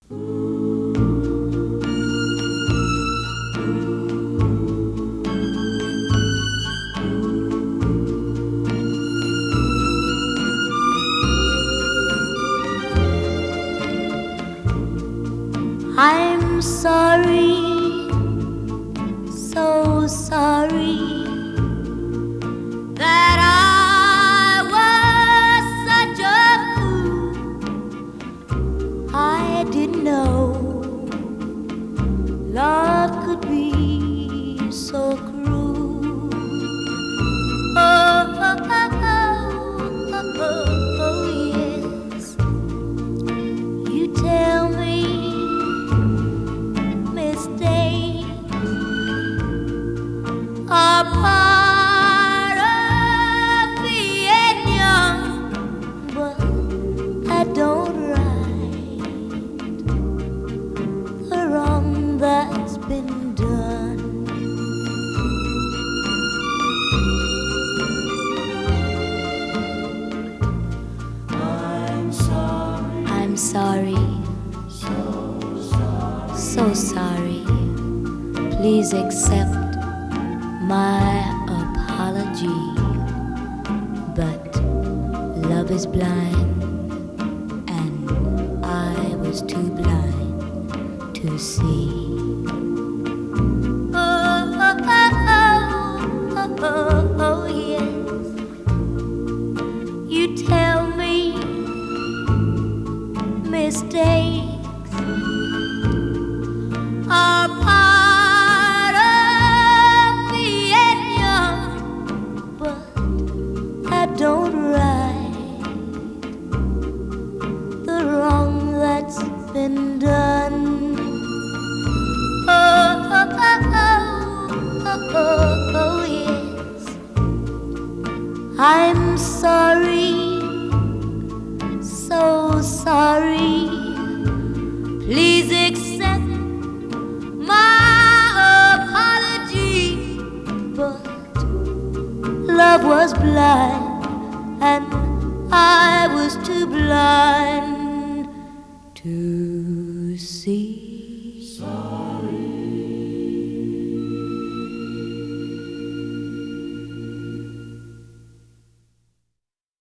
I'm sorry, so sorry that I was such a fool. I didn't know love could be so cruel. Oh, oh, oh, oh, oh, oh, yes. You tell me are part of being young, but I don't right the wrong that's been done. I'm sorry, so sorry. Please accept my apology, but love is blind, and I was too blind to see. Oh, oh, oh, oh, oh, oh, yes. You tell me mistakes are part of being young, but I don't right the wrong that's been done. Oh, oh, oh, oh, oh, oh, yes. I'm sorry, so sorry. Please accept my apology, but love was blind, and I was too blind to see.